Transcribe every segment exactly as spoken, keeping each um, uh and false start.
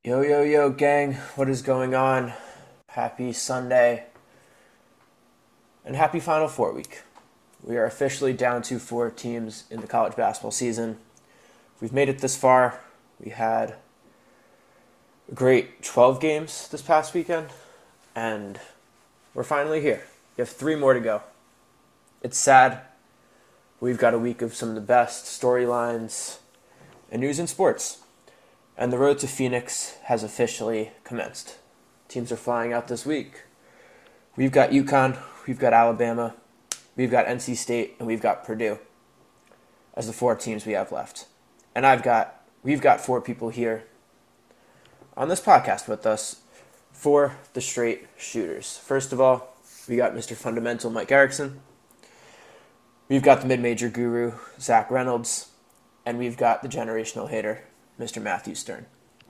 Yo, yo, yo, gang, what is going on? Happy Sunday and happy Final Four week. We are officially down to four teams in the college basketball season. We've made it this far. We had a great twelve games this past weekend, and we're finally here. We have three more to go. It's sad. We've got a week of some of the best storylines and news in sports. And the road to Phoenix has officially commenced. Teams are flying out this week. We've got UConn, we've got Alabama, we've got N C State, and we've got Purdue as the four teams we have left. And I've got we've got four people here on this podcast with us for the straight shooters. First of all, we got Mister Fundamental Mike Erickson. We've got the mid-major guru Zach Reynolds, and we've got the generational hater Mister Matthew Stern.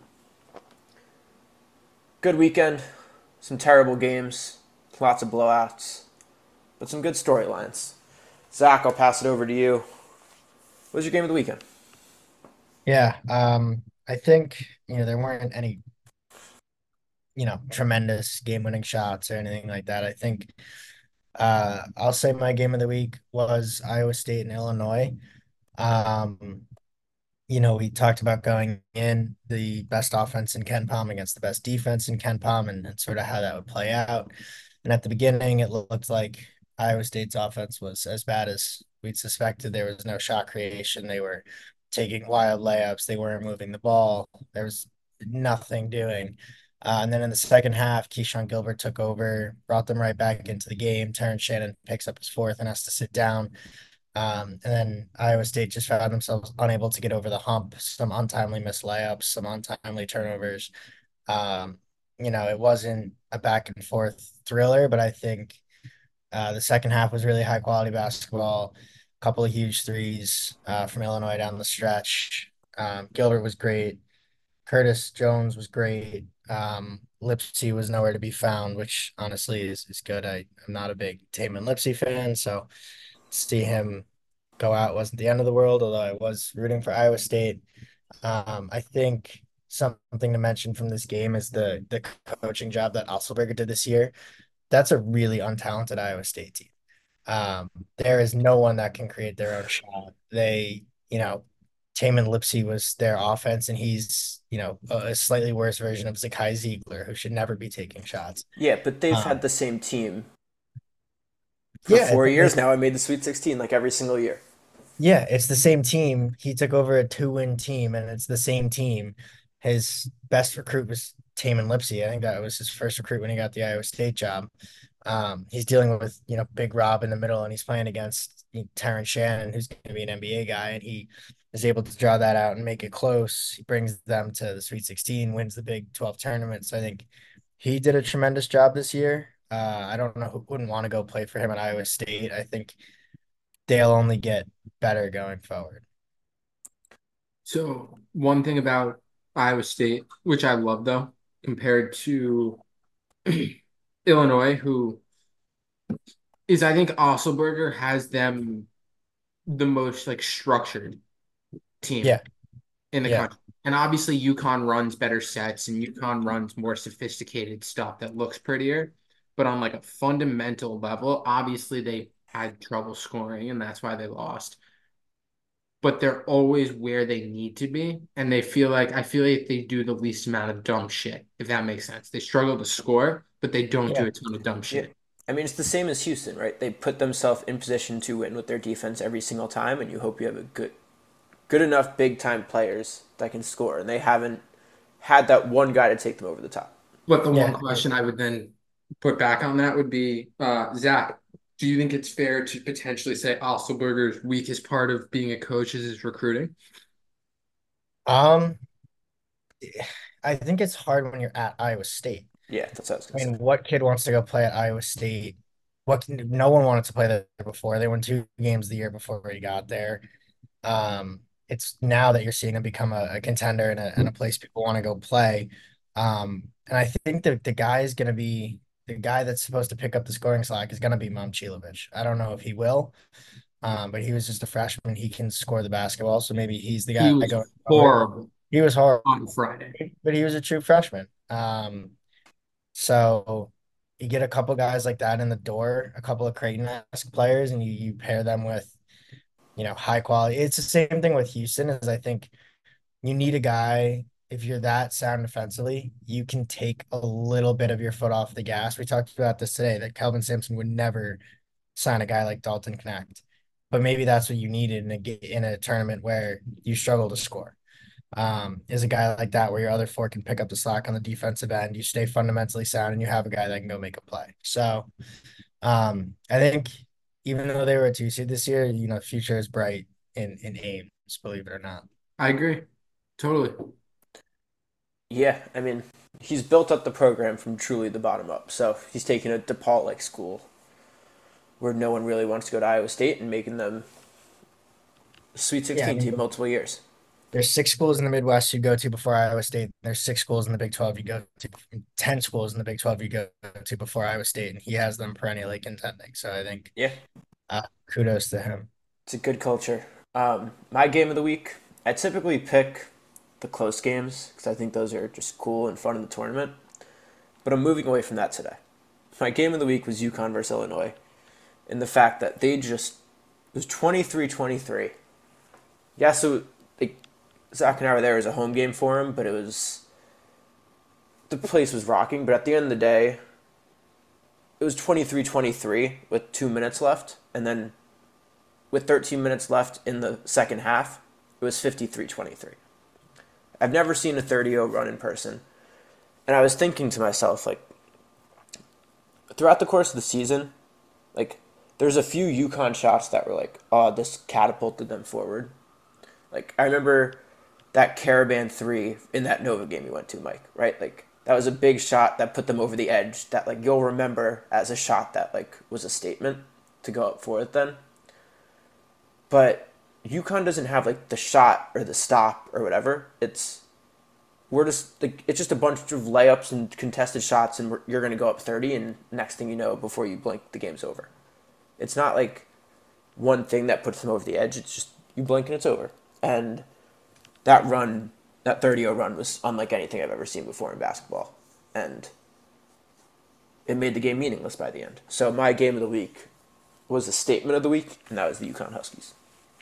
Good weekend, some terrible games, lots of blowouts, but some good storylines. Zach, I'll pass it over to you. What was your game of the weekend? Yeah, um, I think, you know, there weren't any, you know, tremendous game-winning shots or anything like that. I think uh I'll say my game of the week was Iowa State and Illinois. Um, you know, we talked about going in the best offense in Ken Palm against the best defense in Ken Palm and, and sort of how that would play out. And at the beginning, it looked like Iowa State's offense was as bad as we'd suspected. There was no shot creation. They were taking wild layups. They weren't moving the ball. There was nothing doing. Uh, and then in the second half, Keyshawn Gilbert took over, brought them right back into the game. Terrence Shannon picks up his fourth and has to sit down. Um, and then Iowa State just found themselves unable to get over the hump, some untimely missed layups, some untimely turnovers. Um, you know, it wasn't a back and forth thriller, but I think uh, the second half was really high quality basketball. A couple of huge threes uh, from Illinois down the stretch. Um, Gilbert was great. Curtis Jones was great. Um, Lipsey was nowhere to be found, which honestly is, is good. I, I'm not a big Taman Lipsey fan, so to see him go out wasn't the end of the world, although I was rooting for Iowa State. Um, I think something to mention from this game is the the coaching job that Otzelberger did this year. That's a really untalented Iowa State team. Um, there is no one that can create their own shot. They, you know, Taman Lipsey was their offense, and he's, you know, a, a slightly worse version of Zakai Ziegler, who should never be taking shots. Yeah, but they've had Um, the same team for yeah, four it, years now. I made the Sweet sixteen like every single year. Yeah, it's the same team. He took over a two-win team, and it's the same team. His best recruit was Taman Lipsey. I think that was his first recruit when he got the Iowa State job. Um, he's dealing with, you know, Big Rob in the middle, and he's playing against you know, Terrence Shannon, who's going to be an N B A guy, and he is able to draw that out and make it close. He brings them to the Sweet sixteen, wins the Big twelve tournament. So I think he did a tremendous job this year. Uh, I don't know who wouldn't want to go play for him at Iowa State. I think they'll only get better going forward. So one thing about Iowa State, which I love though, compared to Illinois, who is I think Osselberger has them the most like structured team Yeah, in the yeah, country. And obviously UConn runs better sets and UConn runs more sophisticated stuff that looks prettier. But on like a fundamental level, obviously they had trouble scoring and that's why they lost. But they're always where they need to be. And they feel like I feel like they do the least amount of dumb shit, if that makes sense. They struggle to score, but they don't yeah, do a ton of dumb Yeah. shit. I mean, it's the same as Houston, right? They put themselves in position to win with their defense every single time, and you hope you have a good, good enough big time players that can score. And they haven't had that one guy to take them over the top. But the one yeah. question I would then put back on that would be, uh, Zach, do you think it's fair to potentially say Osselberger's weakest part of being a coach is his recruiting? Um, I think it's hard when you're at Iowa State. Yeah, that's what I was I gonna say. mean, what kid wants to go play at Iowa State? What can, no one wanted to play there before. They won two games the year before he got there. Um, it's now that you're seeing him become a, a contender and a, and a place people want to go play. Um, and I think that the guy is going to be the guy that's supposed to pick up the scoring slack is going to be Momcilovic. I don't know if he will, um, but he was just a freshman. He can score the basketball, so maybe he's the He guy was going forward. horrible. he was horrible, on Friday. but he was a true freshman. Um, so you get a couple guys like that in the door, a couple of Creighton-esque players, and you you pair them with, you know, high quality. It's the same thing with Houston, is I think you need a guy. If you're that sound defensively, you can take a little bit of your foot off the gas. We talked about this today that Kelvin Sampson would never sign a guy like Dalton Knecht, but maybe that's what you needed in a in a tournament where you struggle to score. Um, is a guy like that where your other four can pick up the slack on the defensive end. You stay fundamentally sound, and you have a guy that can go make a play. So, um, I think even though they were a two seed this year, you know, future is bright in in Ames, believe it or not. I agree. Totally. Yeah, I mean, he's built up the program from truly the bottom up. So he's taking a DePaul like school where no one really wants to go to Iowa State and making them a Sweet Yeah, I sixteen mean, team multiple years. there's six schools in the Midwest you go to before Iowa State. There's six schools in the Big twelve you go to, ten schools in the Big twelve you go to before Iowa State, and he has them perennially contending. So I think Yeah, uh, kudos to him. it's a good culture. Um, my game of the week, I typically pick the close games because I think those are just cool and fun in the tournament. But I'm moving away from that today. My game of the week was UConn versus Illinois, and the fact that they just it was twenty-three twenty-three. Yeah, so like Zach and I were there as a home game for him, but it was the place was rocking. But at the end of the day, it was twenty-three twenty-three with two minutes left, and then with thirteen minutes left in the second half, it was fifty-three twenty-three. I've never seen a thirty oh run in person. And I was thinking to myself, like, throughout the course of the season, like, there's a few UConn shots that were like, oh, this catapulted them forward. Like, I remember that Caravan three in that Nova game you went to, Mike, right? Like, that was a big shot that put them over the edge that, like, you'll remember as a shot that, like, was a statement to go up for it then. But UConn doesn't have, like, the shot or the stop or whatever. It's we're just like it's just a bunch of layups and contested shots, and we're, you're going to go up thirty, and next thing you know, before you blink, the game's over. It's not like one thing that puts them over the edge. It's just you blink and it's over. And that run, that thirty oh run, was unlike anything I've ever seen before in basketball, and it made the game meaningless by the end. So my game of the week was the statement of the week, and that was the UConn Huskies.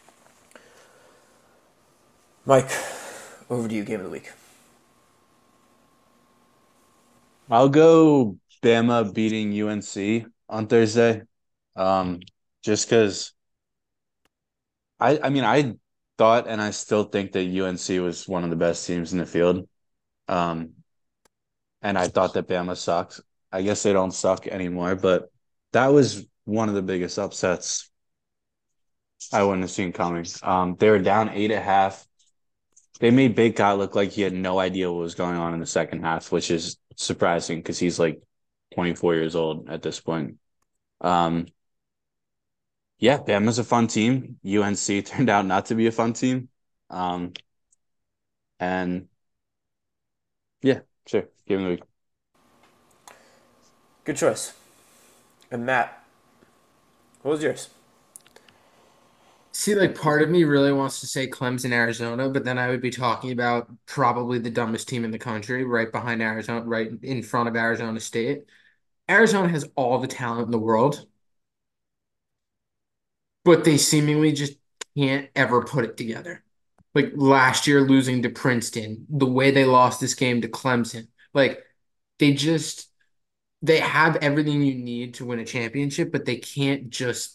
Mike, over to you. Game of the week. I'll go Bama beating U N C on Thursday. Um, just because I I mean I thought and I still think that U N C was one of the best teams in the field. Um, and I thought that Bama sucks. I guess they don't suck anymore, but that was one of the biggest upsets I wouldn't have seen coming. Um, they were down eight at half. They made Big Guy look like he had no idea what was going on in the second half, which is surprising because he's like twenty-four years old at this point. Um, yeah, Bama's a fun team. U N C turned out not to be a fun team. Um, and yeah, sure. Give me the week. Good choice. And Matt, what was yours? See, like part of me really wants to say Clemson, Arizona, but then I would be talking about probably the dumbest team in the country, right behind Arizona, right in front of Arizona State. Arizona has all the talent in the world, but they seemingly just can't ever put it together. Like last year losing to Princeton, the way they lost this game to Clemson, like they just they have everything you need to win a championship, but they can't just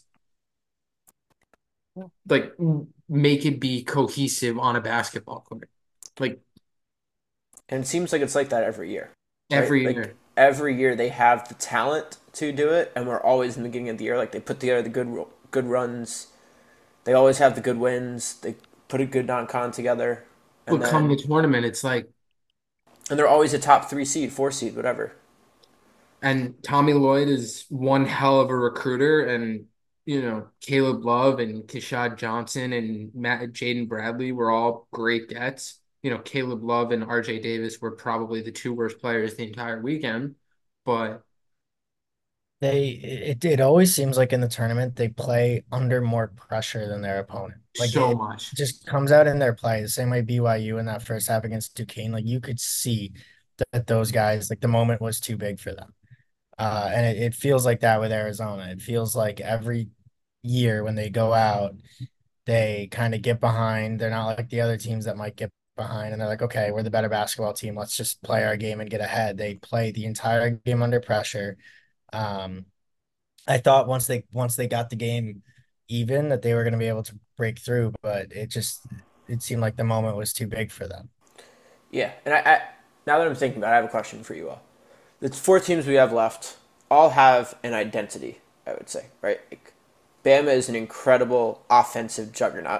like make it be cohesive on a basketball court. Like And it seems like it's like that every year, right? every Like year. every year they have the talent to do it, and we're always in the beginning of the year. Like they put together the good good runs. They always have the good wins. They put a good non-con together, and But come the then tournament, it's like, and they're always a top three seed, four seed, whatever. and Tommy Lloyd is one hell of a recruiter, and you know Caleb Love and Keshad Johnson and Matt Jaden Bradley were all great gets. You know Caleb Love and R J Davis were probably the two worst players the entire weekend, but They it it always seems like in the tournament they play under more pressure than their opponent. Like So it much. just comes out in their play. The same way B Y U in that first half against Duquesne. Like you could see that those guys, like the moment was too big for them. Uh, and it, it feels like that with Arizona. It feels like every year when they go out, they kind of get behind. They're not like the other teams that might get behind and they're like, okay, we're the better basketball team. Let's just play our game and get ahead. They play the entire game under pressure. Um, I thought once they once they got the game even that they were going to be able to break through, but it just it seemed like the moment was too big for them. Yeah, and I, I now that I'm thinking about it, I have a question for you all. The four teams we have left all have an identity, I would say, right? Like, Bama is an incredible offensive juggernaut.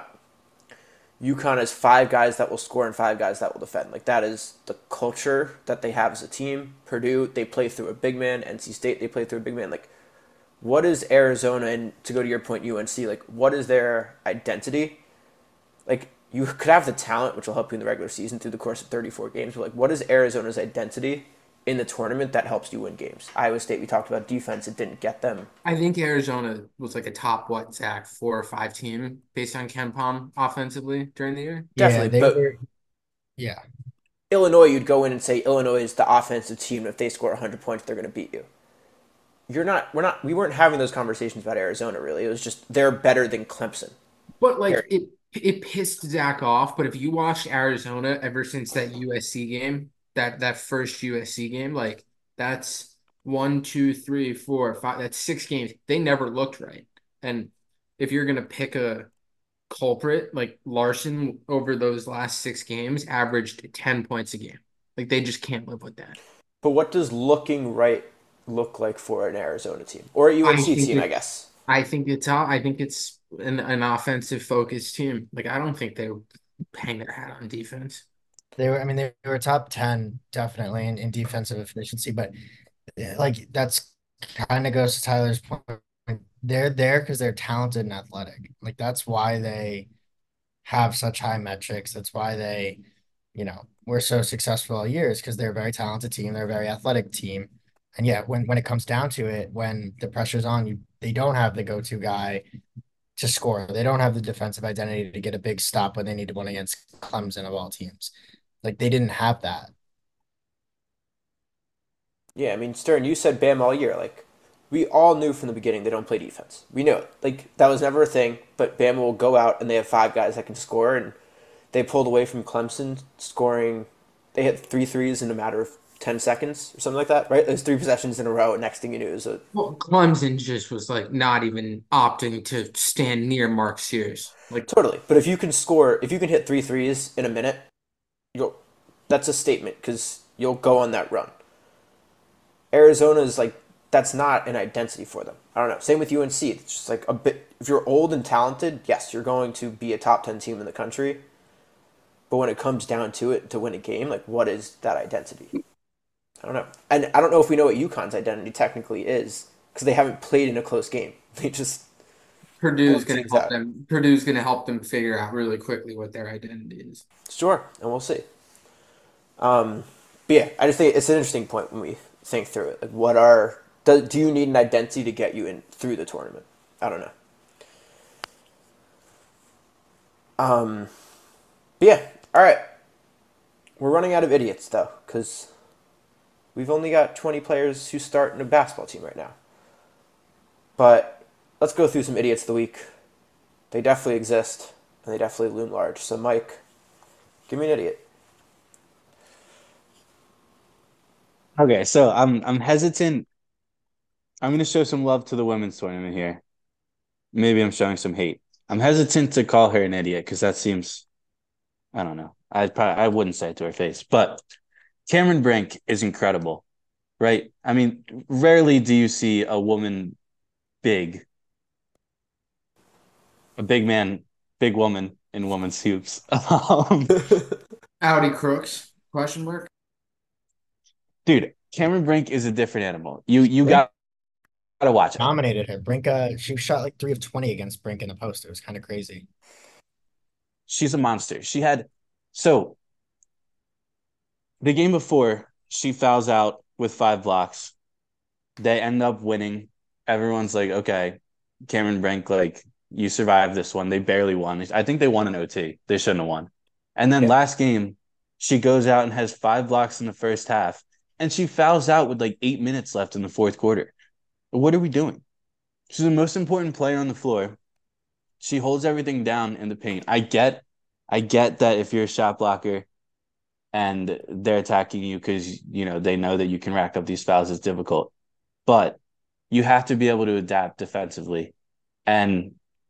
UConn has five guys that will score and five guys that will defend. Like, that is the culture that they have as a team. Purdue, they play through a big man. N C State, they play through a big man. Like, what is Arizona, and to go to your point, U N C, like, what is their identity? Like, you could have the talent, which will help you in the regular season through the course of thirty-four games, but, like, what is Arizona's identity in the tournament that helps you win games? Iowa State, we talked about defense, it didn't get them. I think Arizona was like a top what, Zach, four or five team based on Ken Palm offensively during the year. Yeah, Definitely, they but were yeah. Illinois, you'd go in and say Illinois is the offensive team. If they score one hundred points, they're going to beat you. You're not. We're not. We weren't having those conversations about Arizona. Really, it was just they're better than Clemson. But like Period. it it pissed Zach off. But if you watched Arizona ever since that U S C game, that that first U S C game, like that's one, two, three, four, five, that's six games. They never looked right. And if you're gonna pick a culprit, like Larson over those last six games averaged ten points a game. Like they just can't live with that. But what does looking right look like for an Arizona team or a I U N C think team? I it guess. I think it's uh, I think it's an, an offensive focused team. Like I don't think they hang their hat on defense. They were I mean they were top ten definitely in, in defensive efficiency, but like that's kind of goes to Tyler's point. They're there because they're talented and athletic. Like that's why they have such high metrics. That's why they, you know, were so successful all years because they're a very talented team. They're a very athletic team. And yeah, when when it comes down to it, when the pressure's on you, they don't have the go-to guy to score. They don't have the defensive identity to get a big stop when they need one against Clemson of all teams. Like they didn't have that. Yeah, I mean, Stern, you said Bam all year. Like, we all knew from the beginning they don't play defense. We knew it. Like, that was never a thing. But Bama will go out and they have five guys that can score, and they pulled away from Clemson, scoring. They hit three threes in a matter of ten seconds or something like that, right? There's three possessions in a row. And next thing you knew, it was a Well, Clemson just was like not even opting to stand near Mark Sears. Like totally. But if you can score, if you can hit three threes in a minute, you'll. That's a statement because you'll go on that run. Arizona's like that's not an identity for them. I don't know. Same with U N C. It's just like a bit. If you're old and talented, yes, you're going to be a top ten team in the country. But when it comes down to it, to win a game, like what is that identity? I don't know. And I don't know if we know what UConn's identity technically is because they haven't played in a close game. They just blow Purdue's gonna teams help out. them. Purdue's gonna help them figure out really quickly what their identity is. Sure, and we'll see. Um, but yeah, I just think it's an interesting point when we think through it. Like, what are do, do you need an identity to get you in through the tournament? I don't know. Um, but yeah, all right. We're running out of idiots though, because we've only got twenty players who start in a basketball team right now. But let's go through some idiots of the week. They definitely exist, and they definitely loom large. So, Mike, give me an idiot. Okay, so I'm I'm hesitant. I'm going to show some love to the women's tournament here. Maybe I'm showing some hate. I'm hesitant to call her an idiot because that seems, I don't know. I probably I wouldn't say it to her face, but Cameron Brink is incredible, right? I mean, rarely do you see a woman big, a big man, big woman in women's hoops. Um, Audi Crooks? Question mark. dude, Cameron Brink is a different animal. You you Brink got to watch it. dominated her. Brink, uh, she shot like three of twenty against Brink in the post. It was kind of crazy. She's a monster. She had so the game before she fouls out with five blocks. They end up winning. Everyone's like, okay, Cameron Brink, like you survived this one. They barely won. I think they won an O T. They shouldn't have won. And then Yeah. last game, she goes out and has five blocks in the first half, and she fouls out with like eight minutes left in the fourth quarter. What are we doing? She's the most important player on the floor. She holds everything down in the paint. I get, I get that if you're a shot blocker and they're attacking you because you know they know that you can rack up these fouls, it's difficult. But you have to be able to adapt defensively. And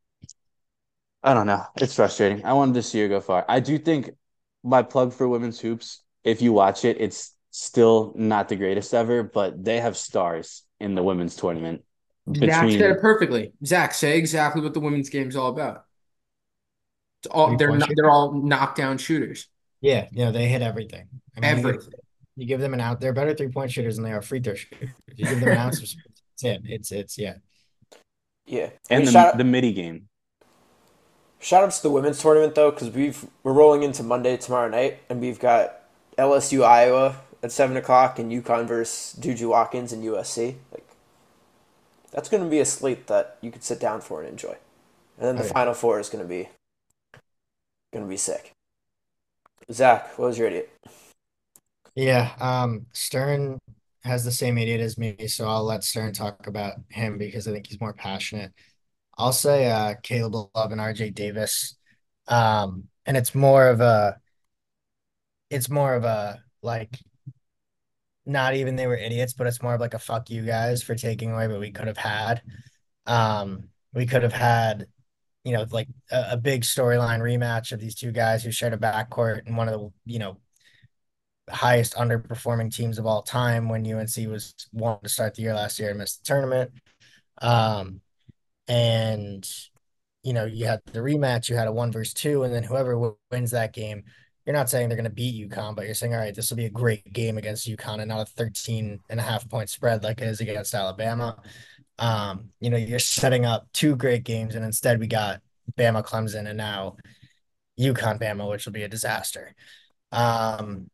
I don't know. It's frustrating. I wanted to see her go far. I do think my plug for women's hoops, if you watch it, it's still not the greatest ever, but they have stars in the women's tournament Zach said between it perfectly. Zach, say exactly what the women's game is all about. It's all they're Three-point not, shooter. they're all knockdown shooters. Yeah, you know, they hit everything. I mean, you give, Everything. you give them an out, they're better three-point shooters than they are free throw shooters. You give them an ounce of space, it's it. It's it's yeah. Yeah. I and mean, the shout the midi game. shout outs to the women's tournament though, because we've we're rolling into Monday tomorrow night, and we've got L S U Iowa at seven o'clock and UConn versus Juju Watkins and U S C. Like that's going to be a slate that you could sit down for and enjoy. And then the Oh, yeah. final four is going to be going to be sick. Zach, what was your idiot? Yeah, um, Stern has the same idiot as me, so I'll let Stern talk about him because I think he's more passionate. I'll say uh Caleb Love and R J Davis. Um, and it's more of a it's more of a like not even they were idiots, but it's more of like a fuck you guys for taking away what we could have had. Um, we could have had, you know, like a, a big storyline rematch of these two guys who shared a backcourt in one of the, you know, highest underperforming teams of all time when U N C was one to start the year last year and missed the tournament. Um, and you know, you had the rematch, you had a one versus two, and then whoever w- wins that game, you're not saying they're going to beat UConn, but you're saying, all right, this will be a great game against UConn and not a thirteen and a half point spread like it is against Alabama. Um, you know, you're setting up two great games, and instead we got Bama Clemson and now UConn Bama, which will be a disaster. Um,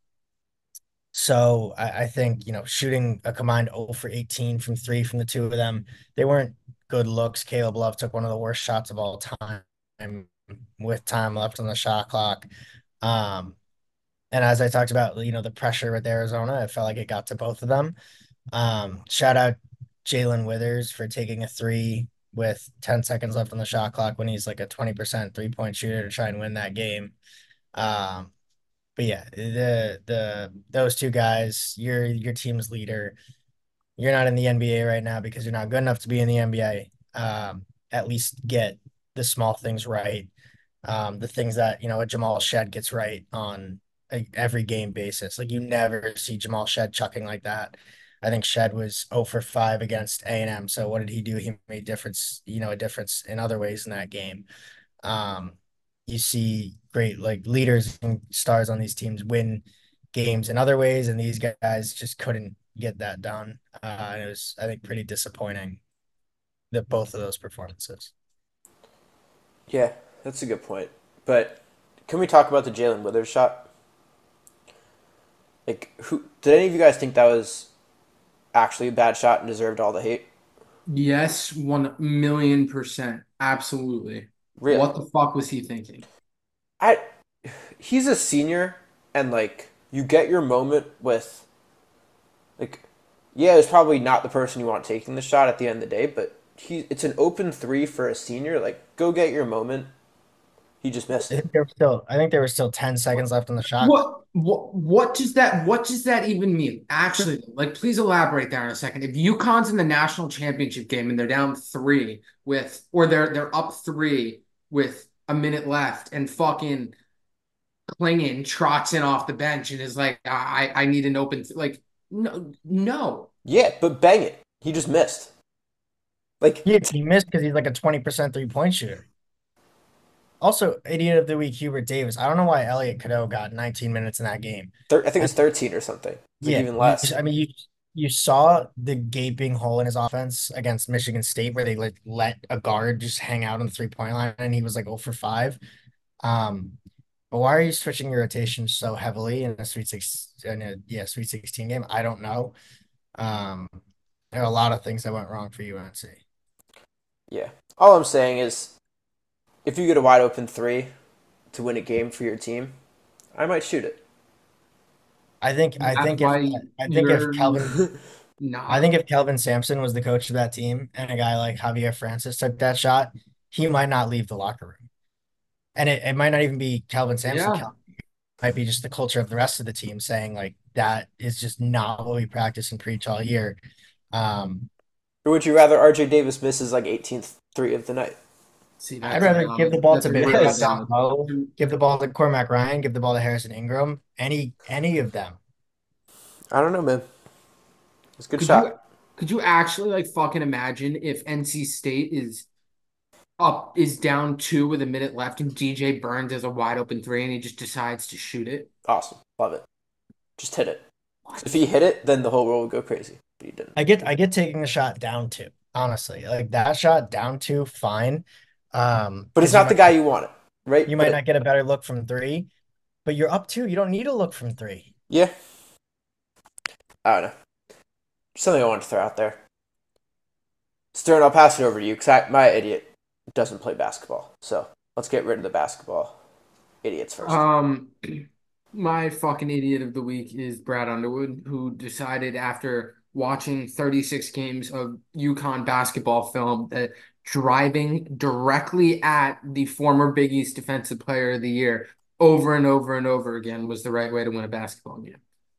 so I, I think, you know, shooting a combined zero for eighteen from three from the two of them, they weren't good looks. Caleb Love took one of the worst shots of all time with time left on the shot clock. Um, and as I talked about, you know, the pressure with Arizona, I felt like it got to both of them. Um, shout out Jalen Withers for taking a three with ten seconds left on the shot clock when he's like a twenty percent three point shooter to try and win that game. Um, but yeah, the the those two guys, you're your team's leader. You're not in the N B A right now because you're not good enough to be in the N B A. Um, at least get the small things right. Um, the things that, you know, a Jamal Shed gets right on a every game basis. Like you never see Jamal Shed chucking like that. I think Shed was zero for five against A and M. So what did he do? He made difference, you know, a difference in other ways in that game. Um, you see great like leaders and stars on these teams win games in other ways, and these guys just couldn't get that done. Uh, and it was, I think, pretty disappointing that both of those performances. Yeah, that's a good point. But can we talk about the Jalen Withers shot? Like, who did any of you guys think that was actually a bad shot and deserved all the hate? Yes, one million percent. Absolutely. Really? What the fuck was he thinking? I he's a senior, and like you get your moment with like yeah, it's probably not the person you want taking the shot at the end of the day, but he it's an open three for a senior. Like, go get your moment. He just missed I it. think there were still, I think there were still ten seconds left on the shot. What what what does that what does that even mean? Actually, like please elaborate there in a second. If UConn's in the national championship game and they're down three with or they're they're up three with a minute left and fucking Klingon trots in off the bench and is like, I I need an open like no no. Yeah, but bang it. He just missed. Like, Yeah, he missed because he's like a twenty percent three point shooter. Also, idiot of the week, Hubert Davis. I don't know why Elliot Cadeau got nineteen minutes in that game. thir- I think And it's thirteen or something. It's like yeah, even you, less. I mean, you you saw the gaping hole in his offense against Michigan State where they like let a guard just hang out on the three point line and he was like zero for five. Um, but why are you switching your rotation so heavily in a Sweet Six in a yeah Sweet Sixteen game? I don't know. Um, There are a lot of things that went wrong for U N C. Yeah. All I'm saying is, if you get a wide open three to win a game for your team, I might shoot it. I think I That's think if why I think if you're Kelvin I not. think if Kelvin Sampson was the coach of that team and a guy like Javier Francis took that shot, he might not leave the locker room. And it, it might not even be Kelvin Sampson. Yeah. Kel- It might be just the culture of the rest of the team saying like that is just not what we practice and preach all year. Um, Or would you rather R J Davis misses like eighteenth three of the night? See, I'd that's a rather give the dumb. ball That's to a big really guys down Yes. dumb. low, give the ball to Cormac Ryan, give the ball to Harrison Ingram, any any of them. I don't know, man. It's a good Could you shot. could you actually like fucking imagine if N C State is up is down two with a minute left and D J Burns has a wide open three and he just decides to shoot it? Awesome. Love it. Just hit it. What? If he hit it, then the whole world would go crazy. But he didn't. I get I get taking the shot down two, honestly. Like that shot down two, fine. Um, But it's because you not the might guy you wanted, right? you But might it, not get a better look from three, but you're up two. You don't need a look from three. yeah, I don't know. Something I wanted to throw out there. Stern, I'll pass it over to you because my idiot doesn't play basketball. So let's get rid of the basketball idiots first. Um, my fucking idiot of the week is Brad Underwood, who decided after watching thirty-six games of UConn basketball film that driving directly at the former Big East Defensive Player of the Year over and over and over again was the right way to win a basketball game.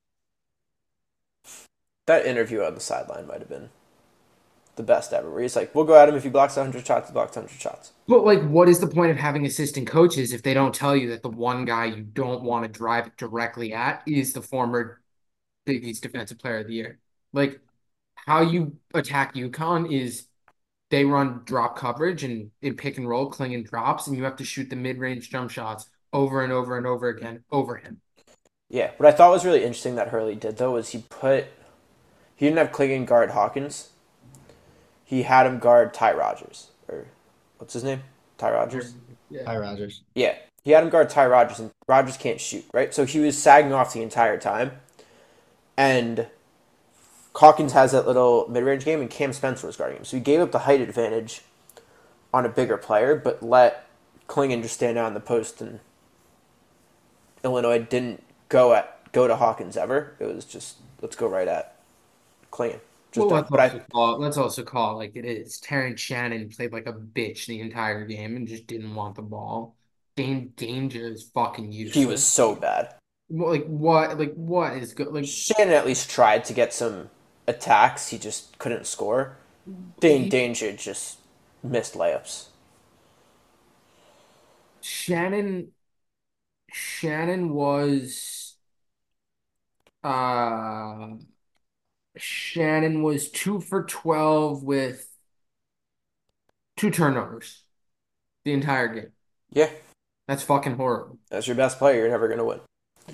That interview on the sideline might have been the best ever, where he's like, we'll go at him if he blocks one hundred shots, he blocks one hundred shots. But like, what is the point of having assistant coaches if they don't tell you that the one guy you don't want to drive it directly at is the former Big East Defensive Player of the Year? Like, how you attack UConn is they run drop coverage and in pick and roll, Klingon drops, and you have to shoot the mid-range jump shots over and over and over again over him. Yeah, what I thought was really interesting that Hurley did, though, was he put, he didn't have Klingon guard Hawkins. He had him guard Ty Rogers. Or, what's his name? Ty Rogers? Yeah. Hi, Rogers. Yeah. He had him guard Ty Rogers, and Rogers can't shoot, right? So he was sagging off the entire time. And Hawkins has that little mid-range game, and Cam Spencer was guarding him. So he gave up the height advantage on a bigger player, but let Klingon just stand out in the post, and Illinois didn't go at go to Hawkins ever. It was just, let's go right at Klingon. Just Well, don't- let's but also I, call it, let's also call it like it is. Terrence Shannon played like a bitch the entire game and just didn't want the ball. Dane Danger is fucking useless. he was so bad. Well, like what? Like what is good? Like Shannon at least tried to get some attacks. He just couldn't score. Dane he- Danger just missed layups. Shannon. Shannon was. Uh, Shannon was two for twelve with two turnovers the entire game. Yeah, That's fucking horrible. that's your best player. You're never going to win.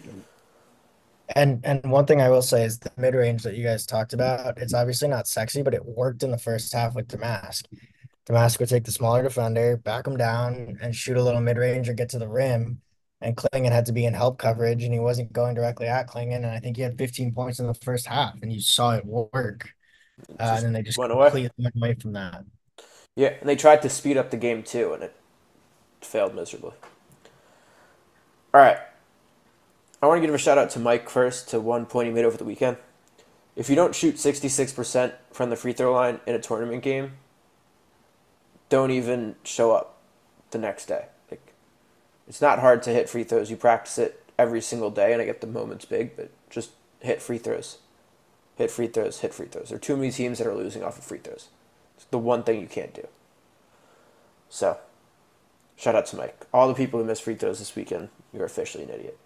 And and one thing I will say is the mid range that you guys talked about, it's obviously not sexy, but it worked in the first half with Damask. Damask would take the smaller defender, back him down, and shoot a little mid range or get to the rim. And Klingon had to be in help coverage, and he wasn't going directly at Klingon. And I think he had fifteen points in the first half, and you saw it work. Uh, Just and then they just went away. completely went away from that. Yeah, and they tried to speed up the game too, and it failed miserably. All right. I want to give a shout out to Mike first to one point he made over the weekend. If you don't shoot sixty-six percent from the free throw line in a tournament game, don't even show up the next day. Like, it's not hard to hit free throws. You practice it every single day, and I get the moments big, but just hit free throws. Hit free throws, hit free throws. There are too many teams that are losing off of free throws. It's the one thing you can't do. So, shout out to Mike. All the people who missed free throws this weekend, you're officially an idiot.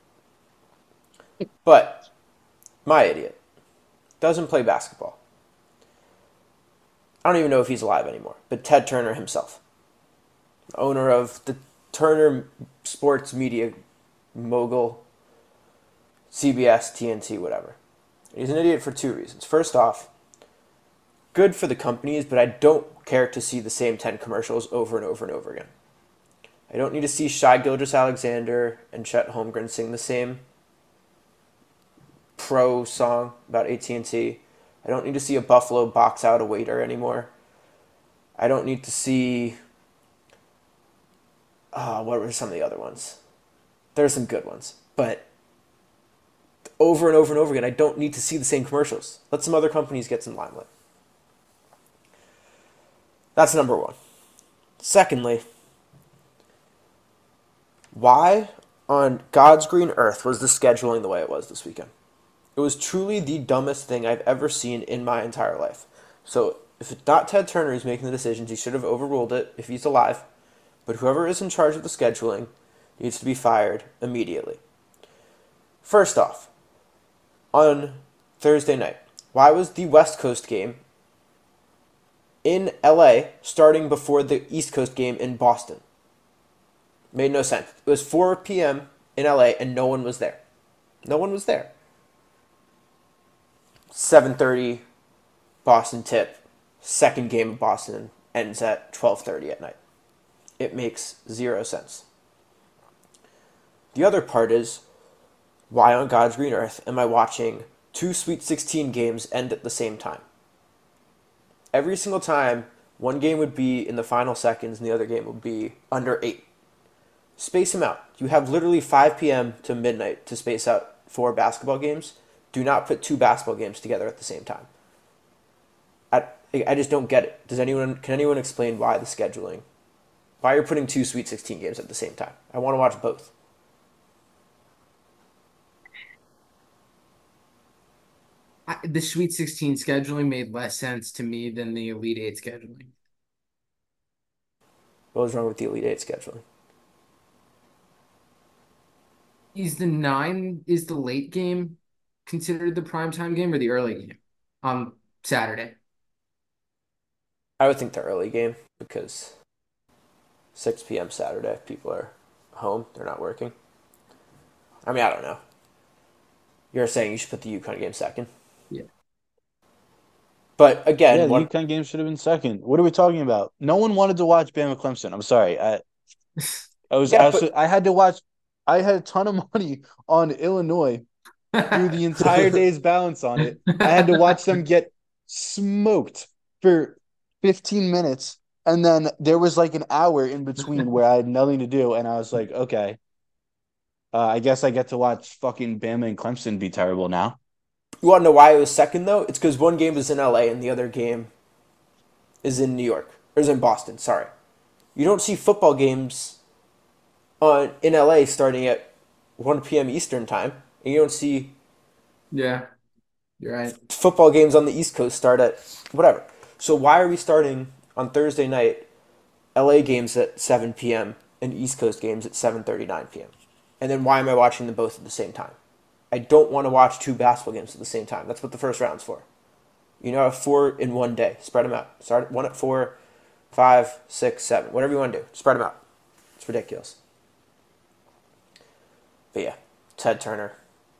But my idiot doesn't play basketball. I don't even know if he's alive anymore, but Ted Turner himself, owner of the Turner Sports Media mogul, C B S, T N T, whatever. He's an idiot for two reasons. First off, good for the companies, but I don't care to see the same ten commercials over and over and over again. I don't need to see Shai Gilgeous-Alexander and Chet Holmgren sing the same pro song about A T and T I don't need to see a Buffalo box out a waiter anymore. I don't need to see. Uh, what were some of the other ones? There's some good ones, but over and over and over again, I don't need to see the same commercials. Let some other companies get some limelight. That's number one. Secondly, why on God's green earth was the scheduling the way it was this weekend? It was truly the dumbest thing I've ever seen in my entire life. So if it's not Ted Turner who's making the decisions, he should have overruled it if he's alive. But whoever is in charge of the scheduling needs to be fired immediately. First off, on Thursday night, why was the West Coast game in L A starting before the East Coast game in Boston? Made no sense. It was four p.m. in L A and no one was there. No one was there. seven thirty Boston tip. Second game of Boston ends at twelve thirty at night. It makes zero sense. The other part is, why on God's green earth am I watching two Sweet sixteen games end at the same time? Every single time, one game would be in the final seconds and the other game would be under eight. Space them out. You have literally five p.m. to midnight to space out four basketball games. Do not put two basketball games together at the same time. I, I just don't get it. Does anyone can anyone explain why the scheduling? Why you're putting two Sweet sixteen games at the same time? I want to watch both. I, the Sweet sixteen scheduling made less sense to me than the Elite Eight scheduling. What was wrong with the Elite Eight scheduling? Is the nine is the late game considered the primetime game or the early game on Saturday? I would think the early game because six p.m. Saturday, people are home. They're not working. I mean, I don't know. You're saying you should put the UConn game second? Yeah. But again, Yeah, the one, UConn game should have been second. What are we talking about? No one wanted to watch Bama Clemson. I'm sorry. I I was Yeah, absolutely, I had to watch. I had a ton of money on Illinois through the entire day's balance on it. I had to watch them get smoked for fifteen minutes. And then there was like an hour in between where I had nothing to do. And I was like, okay, uh, I guess I get to watch fucking Bama and Clemson be terrible now. you want to know why it was second though? It's because one game is in L A and the other game is in New York or is in Boston. Sorry, you don't see football games on in L A starting at one p.m. Eastern time, and you don't see Yeah, you're right. football games on the East Coast start at whatever. So why are we starting on Thursday night L A games at seven p.m. and East Coast games at seven thirty-nine p.m.? And then why am I watching them both at the same time? I don't want to watch two basketball games at the same time. That's what the first round's for. You know, have four in one day. Spread them out. Start one at four, five, six, seven. Whatever you want to do. Spread them out. It's ridiculous. But yeah, Ted Turner.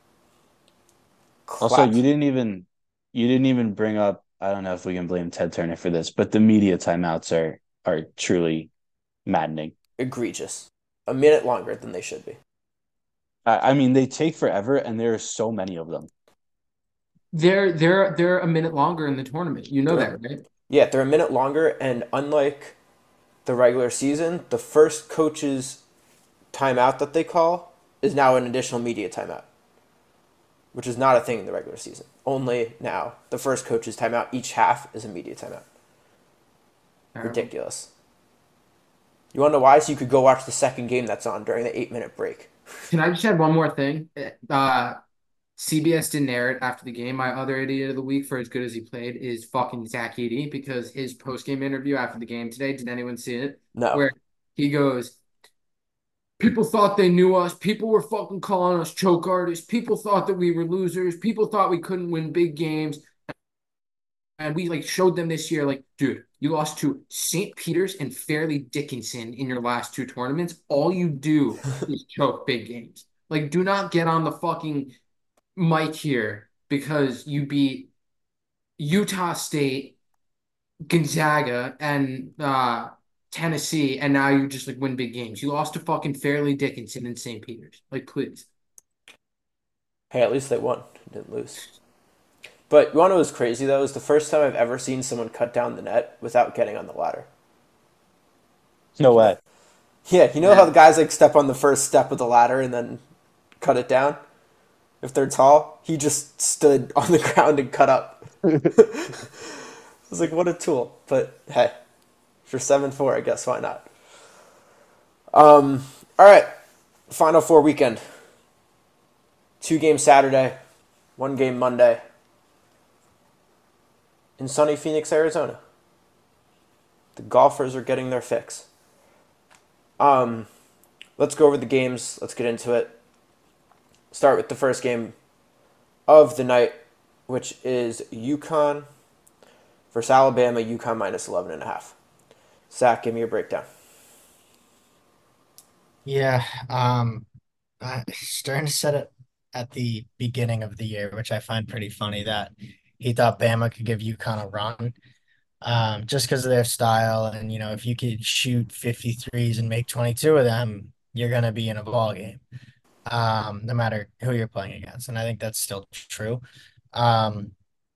Also, Clapped. you didn't even you didn't even bring up. I don't know if we can blame Ted Turner for this, but the media timeouts are are truly maddening. Egregious. A minute longer than they should be. I, I mean, they take forever, and there are so many of them. They're they're they're a minute longer in the tournament. You know They're- that, right? Yeah, they're a minute longer, and unlike the regular season, the first coach's timeout that they call is now an additional media timeout, which is not a thing in the regular season. Only now, the first coach's timeout each half is a media timeout. Ridiculous. You want to know why? So you could go watch the second game that's on during the eight-minute break. Can I just add one more thing? Uh, C B S didn't air it after the game. My other idiot of the week, for as good as he played, is fucking Zach Edey, because his post-game interview after the game today, did anyone see it? No. Where he goes, people thought they knew us. People were fucking calling us choke artists. People thought that we were losers. People thought we couldn't win big games. And we like showed them this year, like, dude, you lost to Saint Peter's and Fairleigh Dickinson in your last two tournaments. All you do is choke big games. Like, do not get on the fucking mic here because you beat Utah State, Gonzaga, and uh, Tennessee, and now you just like win big games. You lost to fucking Fairleigh Dickinson and Saint Peter's. Like, please. Hey, at least they won. Didn't lose. But you want to know what's crazy though? Is the first time I've ever seen someone cut down the net without getting on the ladder. No way. Yeah, you know how Yeah. the guys like step on the first step of the ladder and then cut it down if they're tall? He just stood on the ground and cut up. I was like, what a tool. But hey, for seven four, I guess why not? Um, all right, Final Four weekend. Two games Saturday, one game Monday in sunny Phoenix, Arizona. The golfers are getting their fix. Um, let's go over the games. Let's get into it. Start with the first game of the night, which is UConn versus Alabama. UConn minus eleven and a half. Zach, give me your breakdown. Yeah, um, uh, Stern said it at the beginning of the year, which I find pretty funny that he thought Bama could give UConn a run, um, just because of their style. And, you know, if you could shoot fifty-threes and make twenty-two of them, you're going to be in a ball game, um, no matter who you're playing against. And I think that's still true. Um,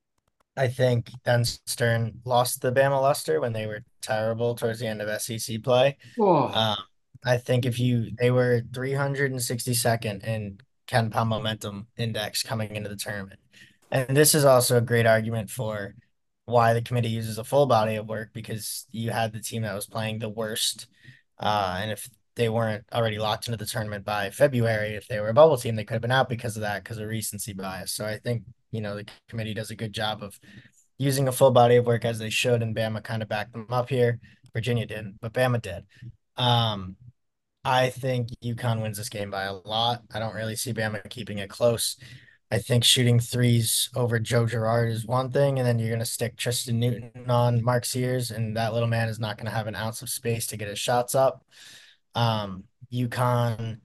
I think then Stern lost the Bama luster when they were terrible towards the end of S E C play. Oh, Um, I think if you they were three hundred sixty-second in Ken Palm Momentum Index coming into the tournament. And this is also a great argument for why the committee uses a full body of work, because you had the team that was playing the worst. Uh, and if they weren't already locked into the tournament by February, if they were a bubble team, they could have been out because of that, because of recency bias. So I think, you know, the committee does a good job of using a full body of work as they should, and Bama kind of backed them up here. Virginia didn't, but Bama did. Um, I think UConn wins this game by a lot. I don't really see Bama keeping it close. I think shooting threes over Joe Girard is one thing, and then you're going to stick Tristan Newton on Mark Sears, and that little man is not going to have an ounce of space to get his shots up. Um, UConn,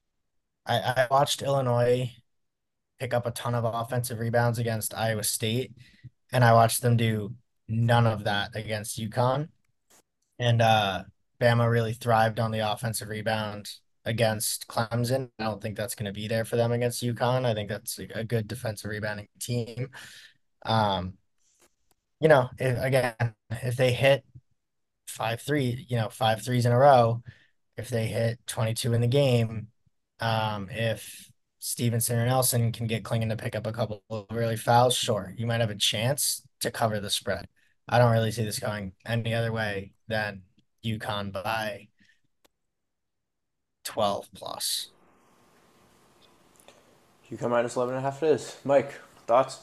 I, I watched Illinois pick up a ton of offensive rebounds against Iowa State, and I watched them do none of that against UConn. And uh, Bama really thrived on the offensive rebound against Clemson. I don't think that's going to be there for them against UConn. I think that's a good defensive rebounding team. Um, you know, if, again, if they hit five three, you know, five threes in a row, if they hit twenty-two in the game, um, if Stevenson or Nelson can get Klingon to pick up a couple of early fouls, sure, you might have a chance to cover the spread. I don't really see this going any other way than UConn by twelve plus. UConn minus eleven and a half it is. Mike, thoughts?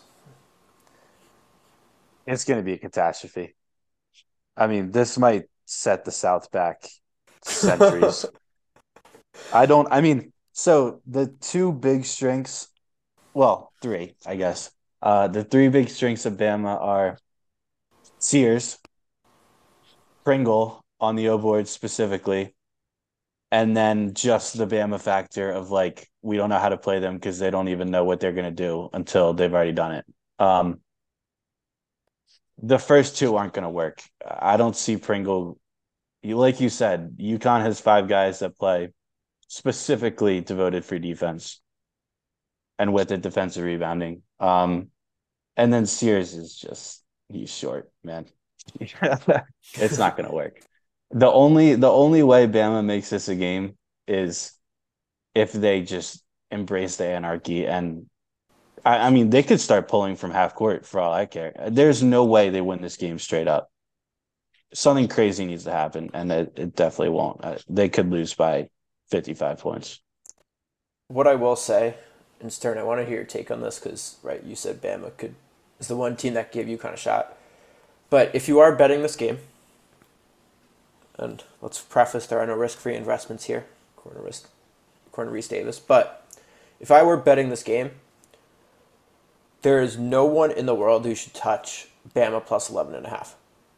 It's going to be a catastrophe. I mean, this might set the South back centuries. I don't, I mean, so the two big strengths, well, three, I guess. Uh, the three big strengths of Bama are Sears, Pringle on the O board specifically, and then just the Bama factor of like, we don't know how to play them because they don't even know what they're going to do until they've already done it. Um, the first two aren't going to work. I don't see Pringle. You, like you said, UConn has five guys that play specifically devoted for defense and with the defensive rebounding. Um, and then Sears is just, he's short, man. It's not going to work. The only the only way Bama makes this a game is if they just embrace the anarchy. And I, I mean, they could start pulling from half court for all I care. There's no way they win this game straight up. Something crazy needs to happen, and it, it definitely won't. Uh, they could lose by fifty-five points. What I will say, and Stern, I want to hear your take on this because, right, you said Bama could is the one team that gave you kind of shot. But if you are betting this game, and let's preface there are no risk-free investments here, according to, Risk, according to Reese Davis. But if I were betting this game, there is no one in the world who should touch Bama plus eleven and a half.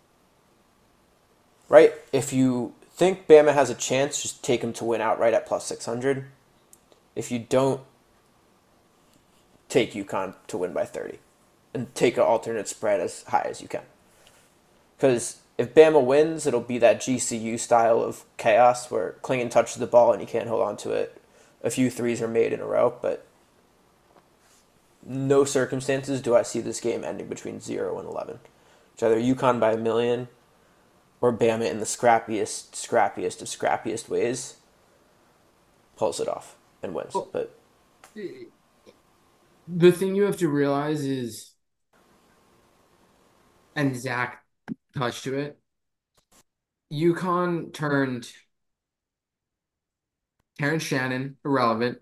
Right? If you think Bama has a chance, just take them to win outright at plus six hundred. If you don't, take UConn to win by thirty. And take an alternate spread as high as you can. Because if Bama wins, it'll be that G C U style of chaos where Klingon touches the ball and you can't hold on to it. A few threes are made in a row, but no circumstances do I see this game ending between zero and eleven. It's either UConn by a million or Bama in the scrappiest, scrappiest of scrappiest ways pulls it off and wins. Well, But the thing you have to realize is, and Zach touched to it, UConn turned Terrence Shannon irrelevant.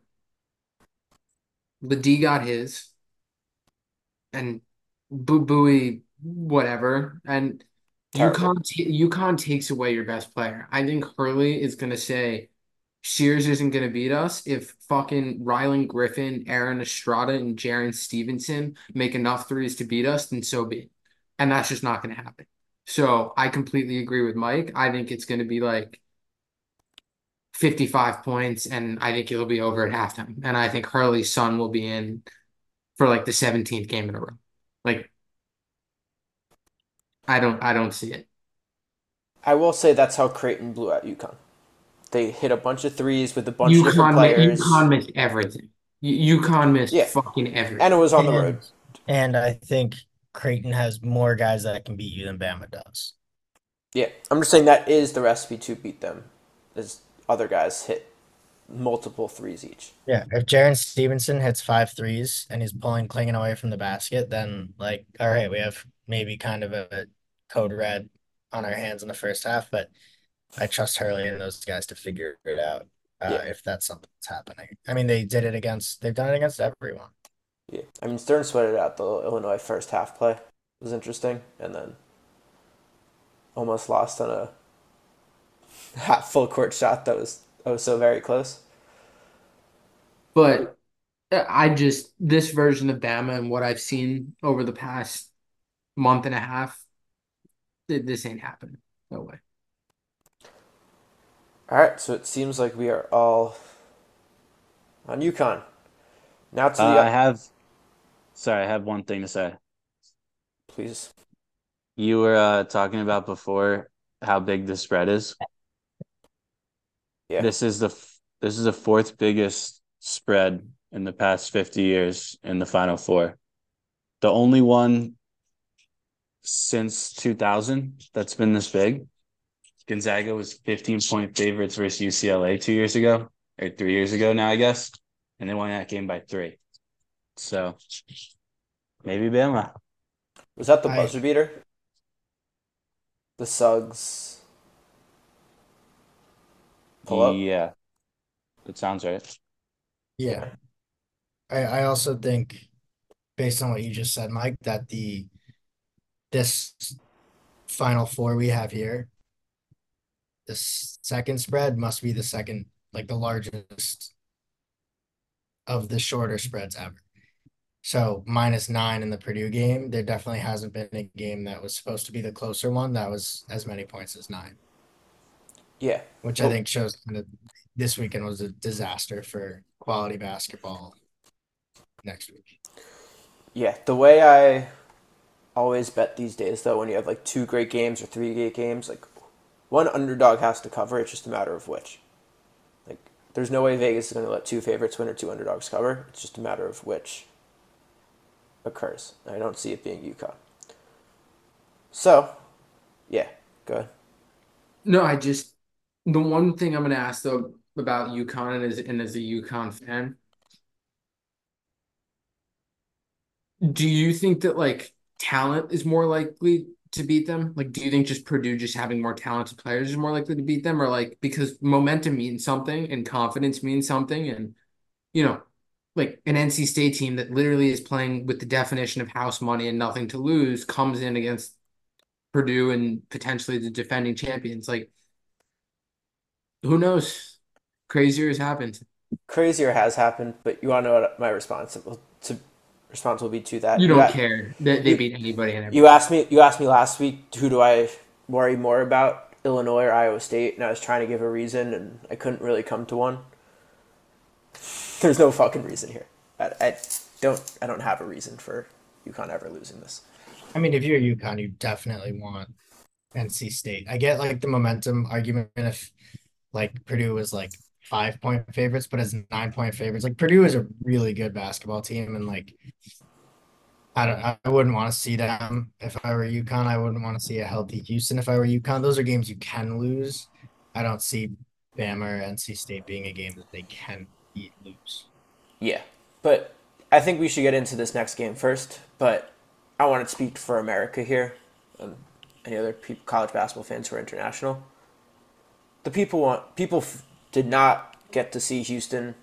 Ledee got his, and Boo Booey, whatever. And terrible. UConn, t- UConn takes away your best player. I think Hurley is going to say Shears isn't going to beat us if fucking Rylan Griffin, Aaron Estrada, and Jaron Stevenson make enough threes to beat us, then so be it. And that's just not going to happen. So I completely agree with Mike. I think it's going to be like fifty-five points, and I think it'll be over at halftime. And I think Hurley's son will be in for like the seventeenth game in a row. Like, I don't I don't see it. I will say that's how Creighton blew out UConn. They hit a bunch of threes with a bunch of different UConn players. UConn missed everything. UConn missed Yeah, fucking and it everything. was on the And road. and I think Creighton has more guys that can beat you than Bama does. Yeah, I'm just saying that is the recipe to beat them. Is other guys hit multiple threes each. Yeah, if Jaron Stevenson hits five threes and he's pulling Klingon away from the basket, then like, all right, we have maybe kind of a code red on our hands in the first half, but I trust Hurley and those guys to figure it out uh, Yeah, if that's something that's happening. I mean, they did it against, they've done it against everyone. yeah. I mean, Stern sweated out the Illinois first half play. It was interesting, and then almost lost on a half full court shot that was that was so very close. But I just this version of Bama and what I've seen over the past month and a half, this ain't happening. No way. All right, so it seems like we are all on UConn. Now to Uh, the I have, sorry, I have one thing to say. please. You were uh, talking about before how big the spread is. Yeah. This is the f- this is the fourth biggest spread in the past fifty years in the Final Four. The only one since two thousand that's been this big. Gonzaga was fifteen point favorites versus U C L A two years ago, or three years ago now, I guess, and they won that game by three. So maybe Bama. Was that the I buzzer beater? The Suggs pull up? Yeah, that sounds right. yeah, I I also think based on what you just said, Mike, that the this Final Four we have here, this second spread must be the second, like the largest of the shorter spreads ever. So minus nine in the Purdue game, there definitely hasn't been a game that was supposed to be the closer one that was as many points as nine, Yeah. which I Well, think shows kind of this weekend was a disaster for quality basketball next week. yeah. The way I always bet these days, though, when you have like two great games or three great games, like one underdog has to cover. It's just a matter of which. Like, there's no way Vegas is going to let two favorites win or two underdogs cover. It's just a matter of which occurs. I don't see it being UConn. So, yeah, go ahead. No, I just the one thing I'm gonna ask though about UConn and as and as a UConn fan, do you think that like talent is more likely to beat them? Like, do you think just Purdue just having more talented players is more likely to beat them, or like because momentum means something and confidence means something, and you know, like an N C State team that literally is playing with the definition of house money and nothing to lose comes in against Purdue and potentially the defending champions. Like, who knows? Crazier has happened. Crazier has happened, but you want to know what my response will, to response will be to that? You You don't got, care that they you, beat anybody and you everybody. asked me. You asked me last week. Who do I worry more about, Illinois or Iowa State? And I was trying to give a reason, and I couldn't really come to one. There's no fucking reason here. I, I don't. I don't have a reason for UConn ever losing this. I mean, if you're UConn, you definitely want N C State. I get like the momentum argument if like Purdue was like five point favorites, but as nine point favorites. Like Purdue is a really good basketball team, and like I don't, I wouldn't want to see them if I were UConn. I wouldn't want to see a healthy Houston if I were UConn. Those are games you can lose. I don't see Bama or N C State being a game that they can eat lose. Yeah, but I think we should get into this next game first. But I want to speak for America here, and any other pe- college basketball fans who are international. The people want people f- did not get to see Houston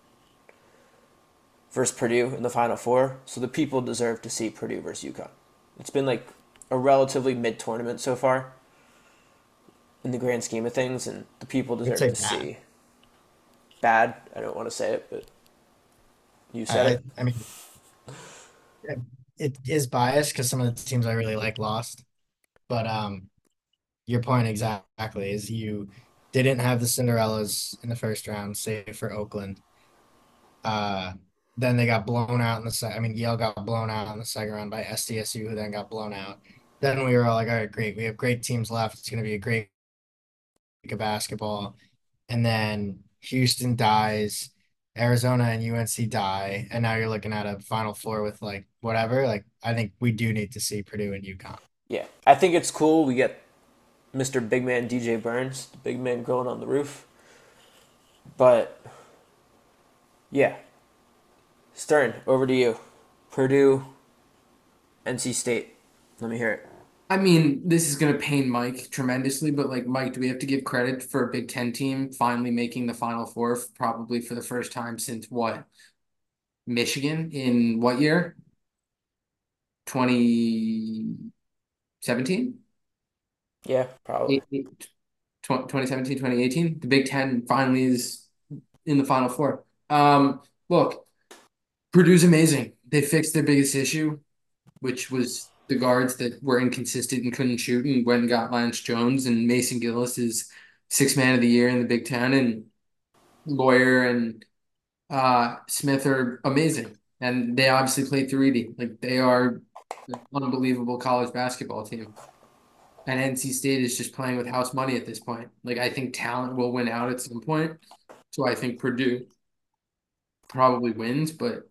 versus Purdue in the Final Four, so the people deserve to see Purdue versus UConn. It's been like a relatively mid tournament so far in the grand scheme of things, and the people I'd deserve say to bad. see. Bad. I don't want to say it, but you I, said I, it. I mean, it is biased because some of the teams I really like lost, but um, your point exactly is you didn't have the Cinderellas in the first round, save for Oakland. Uh, then they got blown out in the second. I mean, Yale got blown out in the second round by S D S U, who then got blown out. Then we were all like, all right, great. We have great teams left. It's going to be a great week of basketball. And then Houston dies, Arizona and U N C die. And now you're looking at a Final Four with like whatever. Like, I think we do need to see Purdue and UConn. Yeah, I think it's cool. We get Mister Big Man D J Burns, the big man growing on the roof. But yeah, Stern, over to you. Purdue, N C State. Let me hear it. I mean, this is gonna pain Mike tremendously, but like Mike, do we have to give credit for a Big Ten team finally making the Final Four, probably for the first time since what? Michigan in what year? twenty seventeen? Yeah, probably. twenty seventeen, twenty eighteen? The Big Ten finally is in the Final Four. Um, look, Purdue's amazing. They fixed their biggest issue, which was the guards that were inconsistent and couldn't shoot, and went and got Lance Jones, and Mason Gillis is six man of the year in the Big Ten, and Lawyer and uh, Smith are amazing. And they obviously played three D. Like they are an unbelievable college basketball team. And N C State is just playing with house money at this point. Like I think talent will win out at some point. So I think Purdue probably wins, but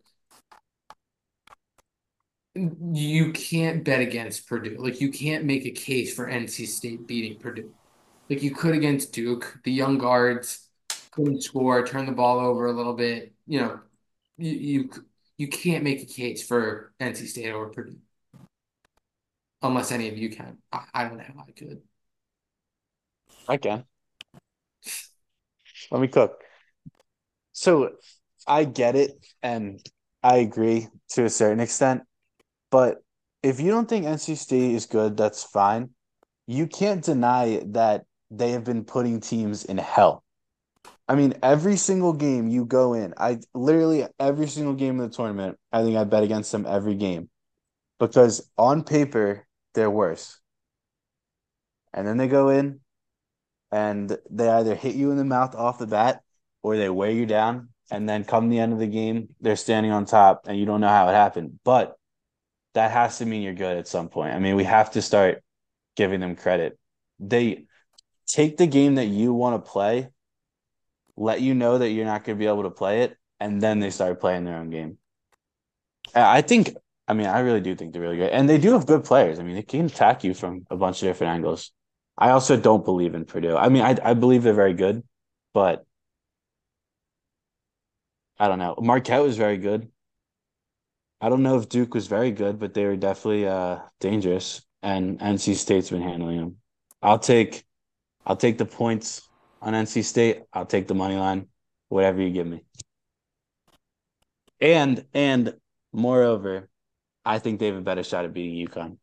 you can't bet against Purdue. Like you can't make a case for N C State beating Purdue. Like you could against Duke. The young guards couldn't score, turn the ball over a little bit. You know, you you, you can't make a case for N C State over Purdue unless any of you can. I, I don't know how I could. I can. Let me cook. So I get it and I agree to a certain extent, but if you don't think N C State is good, that's fine. You can't deny that they have been putting teams in hell. I mean, every single game you go in, I literally every single game of the tournament, I think I bet against them every game because on paper they're worse. And then they go in and they either hit you in the mouth off the bat or they wear you down. And then come the end of the game, they're standing on top and you don't know how it happened. But that has to mean you're good at some point. I mean, we have to start giving them credit. They take the game that you want to play, let you know that you're not going to be able to play it, and then they start playing their own game. I think, I mean, I really do think they're really good. And they do have good players. I mean, they can attack you from a bunch of different angles. I also don't believe in Purdue. I mean, I, I believe they're very good, but I don't know. Marquette was very good. I don't know if Duke was very good, but they were definitely uh, dangerous. And N C State's been handling them. I'll take I'll take the points on N C State. I'll take the money line, whatever you give me. And and moreover, I think they have a better shot at beating UConn.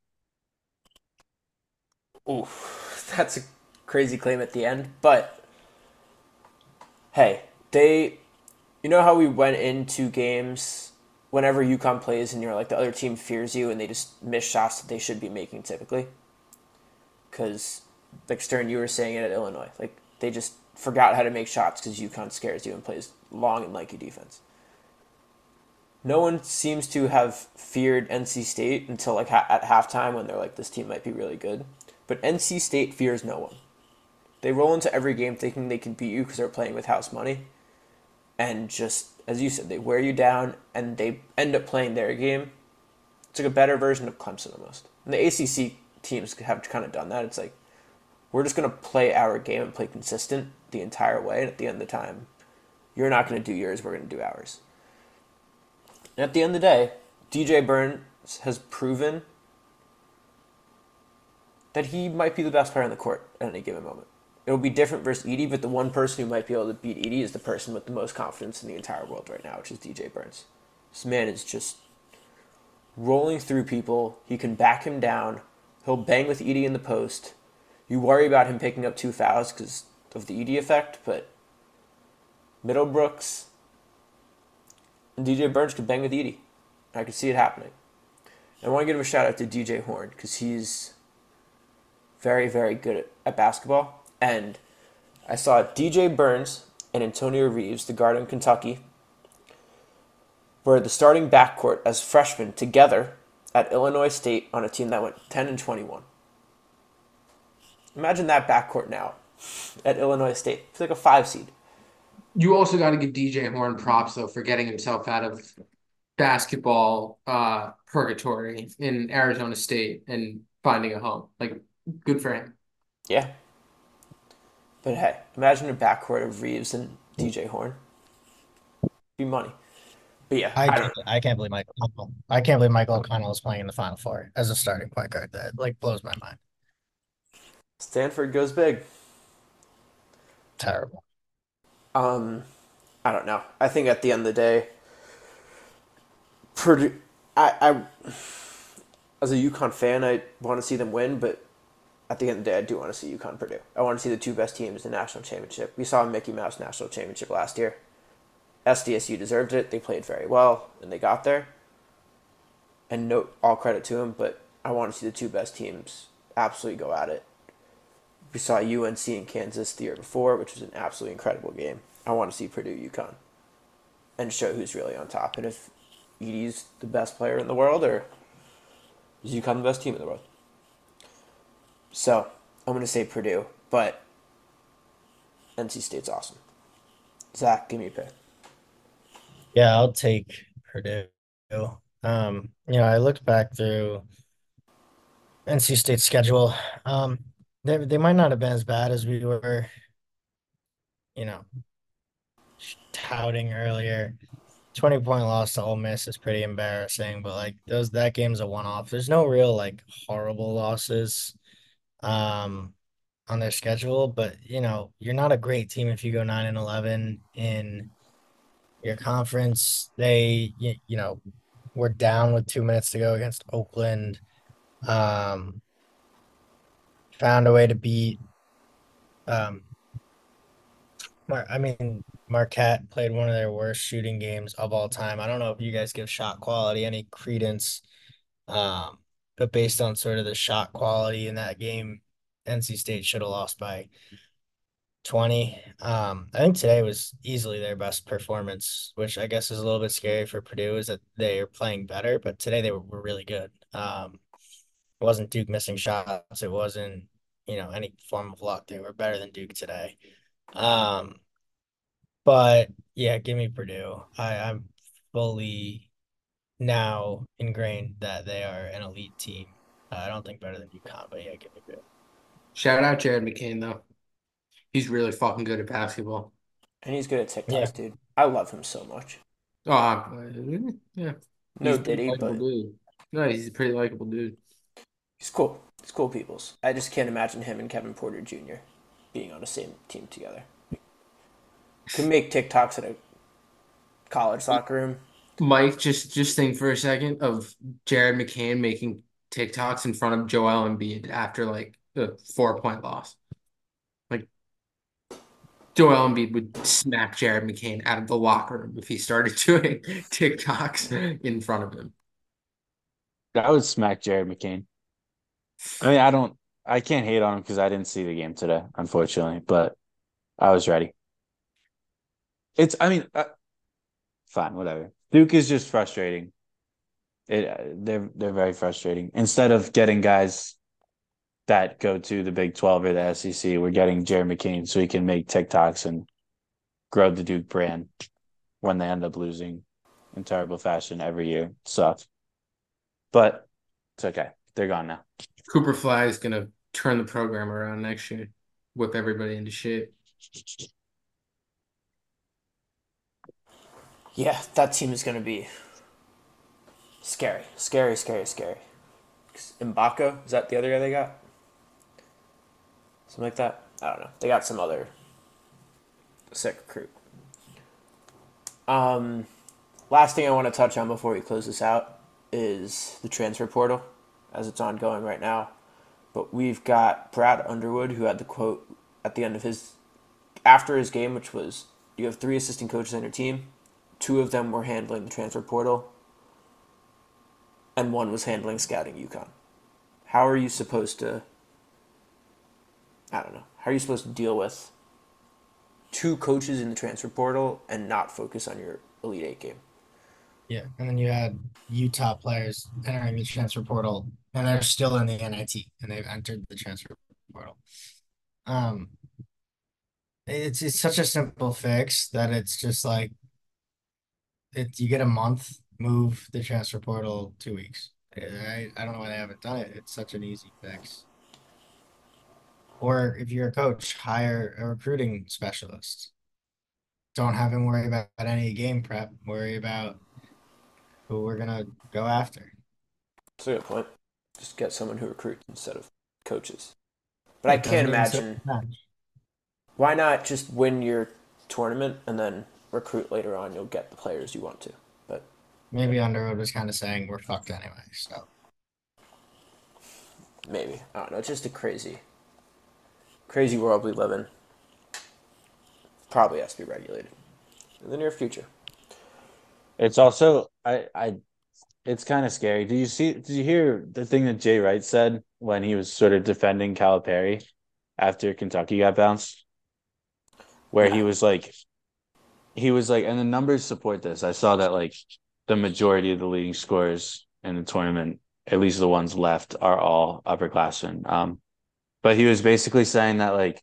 Oof, that's a crazy claim at the end. But hey, they, you know how we went into games whenever UConn plays and you're like the other team fears you and they just miss shots that they should be making typically? Because, like Stern, you were saying it at Illinois. Like, they just forgot how to make shots because UConn scares you and plays long and lanky defense. No one seems to have feared N C State until like ha- at halftime when they're like, this team might be really good. But N C State fears no one. They roll into every game thinking they can beat you because they're playing with house money, and just as you said, they wear you down and they end up playing their game. It's like a better version of Clemson almost. And the A C C teams have kind of done that. It's like we're just gonna play our game and play consistent the entire way, and at the end of the time, you're not gonna do yours. We're gonna do ours. And at the end of the day, D J Burns has proven that he might be the best player on the court at any given moment. It'll be different versus Edey, but the one person who might be able to beat Edey is the person with the most confidence in the entire world right now, which is D J Burns. This man is just rolling through people. He can back him down. He'll bang with Edey in the post. You worry about him picking up two fouls because of the Edey effect, but Middlebrooks and D J Burns could bang with Edey. I could see it happening. And I want to give a shout out to D J Horn because he's very, very good at, at basketball. And I saw D J Burns and Antonio Reeves, the guard in Kentucky, were the starting backcourt as freshmen together at Illinois State on a team that went ten and twenty-one. Imagine that backcourt now at Illinois State. It's like a five seed. You also got to give D J Horn props though for getting himself out of basketball uh, purgatory in Arizona State and finding a home. Like, good for him. Yeah. But hey, imagine a backcourt of Reeves and D J Horn. Be money. But yeah, I I can't, don't. I can't believe Michael O'Connell. I can't believe Michael O'Connell is playing in the Final Four as a starting point guard. That like blows my mind. Stanford goes big. Terrible. Um, I don't know. I think at the end of the day, Purdue. I, I as a UConn fan, I want to see them win, but at the end of the day, I do want to see UConn Purdue. I want to see the two best teams in the national championship. We saw a Mickey Mouse national championship last year. S D S U deserved it. They played very well, and they got there. And no, all credit to them, but I want to see the two best teams absolutely go at it. We saw U N C in Kansas the year before, which was an absolutely incredible game. I want to see Purdue UConn and show who's really on top. And if Edey's the best player in the world, or is UConn the best team in the world? So I'm going to say Purdue, but N C State's awesome. Zach, give me a pick. Yeah, I'll take Purdue. Um, you know, I looked back through N C State's schedule. Um, they they might not have been as bad as we were, you know, touting earlier. twenty point loss to Ole Miss is pretty embarrassing, but like those that game's a one off. There's no real like horrible losses um on their schedule, but you know, you're not a great team if you go nine and eleven in your conference. They you, you know, were down with two minutes to go against Oakland. Um found a way to beat um Mar I mean Marquette played one of their worst shooting games of all time. I don't know if you guys give shot quality any credence. Um, but based on sort of the shot quality in that game, N C State should have lost by twenty. Um, I think today was easily their best performance, which I guess is a little bit scary for Purdue, is that they are playing better, but today they were, were really good. Um, it wasn't Duke missing shots. It wasn't, you know, any form of luck. They were better than Duke today. Um, but yeah, give me Purdue. I, I'm fully now ingrained that they are an elite team. Uh, I don't think better than UConn, but yeah, give me Purdue. Shout out Jared McCain, though. He's really fucking good at basketball. And he's good at TikToks, Yeah. dude. I love him so much. Oh, uh, yeah. No He's a pretty Diddy, likable but dude. No, he's a pretty likable dude. he's cool. He's cool peoples. I just can't imagine him and Kevin Porter Junior being on the same team together. Could make TikToks in a college locker room. Mike, just just think for a second of Jared McCain making TikToks in front of Joel Embiid after like a four point loss. Like Joel Embiid would smack Jared McCain out of the locker room if he started doing TikToks in front of him. I would smack Jared McCain. I mean, I don't, I can't hate on him because I didn't see the game today, unfortunately, but I was ready. It's, I mean, uh, fine, whatever. Duke is just frustrating. It, uh, they're they're very frustrating. Instead of getting guys that go to the Big twelve or the S E C. We're getting Jerry McCain so he can make TikToks and grow the Duke brand when they end up losing in terrible fashion every year. Sucks. But it's okay. They're gone now. Cooper Fly is going to turn the program around next year, whip everybody into shape. Yeah, that team is going to be scary. Scary, scary, scary. Mbako, is that the other guy they got? Something like that? I don't know. They got some other sick recruit. Um, last thing I want to touch on before we close this out is the transfer portal as it's ongoing right now. But we've got Brad Underwood, who had the quote at the end of his, after his game, which was, you have three assistant coaches on your team. Two of them were handling the transfer portal, and one was handling scouting UConn. How are you supposed to, I don't know, how are you supposed to deal with two coaches in the transfer portal and not focus on your Elite Eight game? Yeah, and then you had Utah players entering the transfer portal, and they're still in the N I T, and they've entered the transfer portal. Um, it's it's such a simple fix that it's just like it. You get a month, move the transfer portal two weeks. I I don't know why they haven't done it. It's such an easy fix. Or if you're a coach, hire a recruiting specialist. Don't have him worry about any game prep. Worry about who we're gonna go after. That's a good point. Just get someone who recruits instead of coaches. But I can't imagine. Why not just win your tournament and then recruit later on? You'll get the players you want to. But maybe Underwood was kind of saying we're fucked anyway. So maybe, I don't know. It's just a crazy, crazy world we live in. Probably has to be regulated in the near future. It's also I I it's kind of scary. Did you see did you hear the thing that Jay Wright said when he was sort of defending Calipari after Kentucky got bounced? Where Yeah. he was like he was like, and the numbers support this. I saw that like the majority of the leading scorers in the tournament, at least the ones left, are all upperclassmen. Um, but he was basically saying that like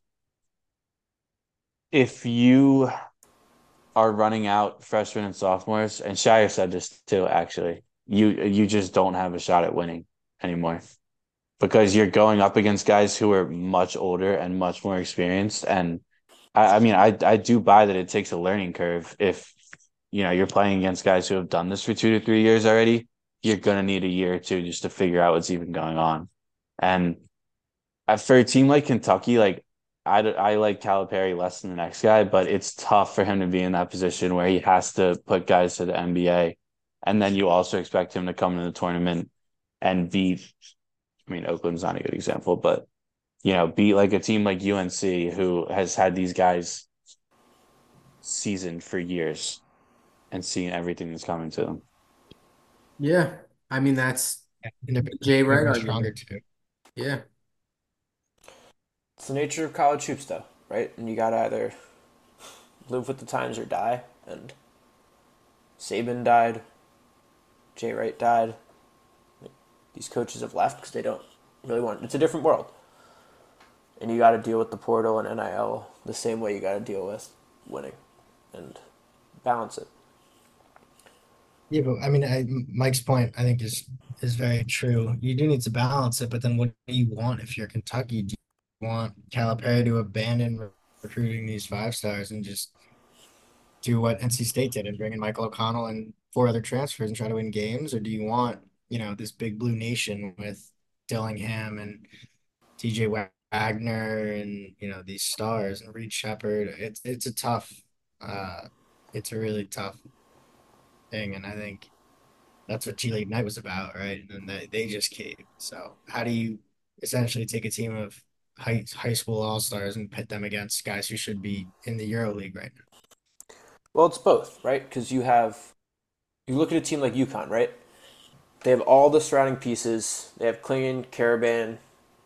if you are running out freshmen and sophomores, and Shire said this too, actually, you you just don't have a shot at winning anymore because you're going up against guys who are much older and much more experienced. And I, I mean, I I do buy that it takes a learning curve. If you know you're playing against guys who have done this for two to three years already, you're gonna need a year or two just to figure out what's even going on. And uh, for a team like Kentucky, like I, I like Calipari less than the next guy, but it's tough for him to be in that position where he has to put guys to the N B A. And then you also expect him to come into the tournament and beat, I mean, Oakland's not a good example, but, you know, beat like a team like U N C who has had these guys seasoned for years and seen everything that's coming to them. Yeah. I mean, that's yeah, Jay Wright stronger argument. too. Yeah. It's the nature of college hoops, though, right? And you got to either live with the times or die. And Saban died. Jay Wright died. These coaches have left because they don't really want. It's a different world. And you got to deal with the portal and N I L the same way you got to deal with winning and balance it. Yeah, but I mean, I, Mike's point I think is is very true. You do need to balance it, but then what do you want if you're Kentucky? Do you want Calipari to abandon re- recruiting these five stars and just do what N C State did and bring in Michael O'Connell and four other transfers and try to win games, or do you want you know this big blue nation with Dillingham and T J Wagner and you know these stars and Reed Shepard? It's it's a tough, uh, it's a really tough thing, and I think that's what G League Night was about, right? And they, they just caved. So how do you essentially take a team of high high school all stars and pit them against guys who should be in the Euro League right now? Well, it's both, right? Because you have, you look at a team like UConn, right? They have all the surrounding pieces. They have Klingon, Caravan,